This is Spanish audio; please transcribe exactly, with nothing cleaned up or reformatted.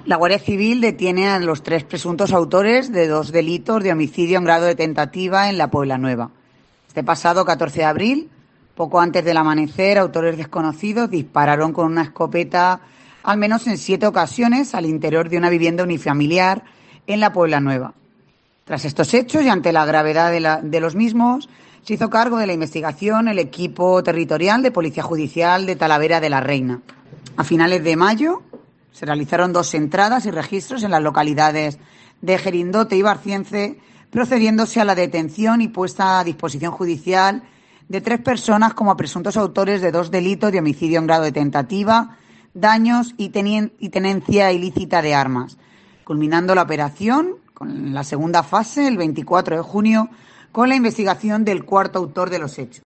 La Guardia Civil detiene a los tres presuntos autores de dos delitos de homicidio en grado de tentativa en la Puebla Nueva. Este pasado catorce de abril, poco antes del amanecer, autores desconocidos dispararon con una escopeta al menos en siete ocasiones al interior de una vivienda unifamiliar en la Puebla Nueva. Tras estos hechos y ante la gravedad de, la, de los mismos, se hizo cargo de la investigación el equipo territorial de Policía Judicial de Talavera de la Reina. A finales de mayo se realizaron dos entradas y registros en las localidades de Gerindote y Barcience, procediéndose a la detención y puesta a disposición judicial de tres personas como presuntos autores de dos delitos de homicidio en grado de tentativa, daños y, tenien- y tenencia ilícita de armas, culminando la operación con la segunda fase el veinticuatro de junio con la investigación del cuarto autor de los hechos.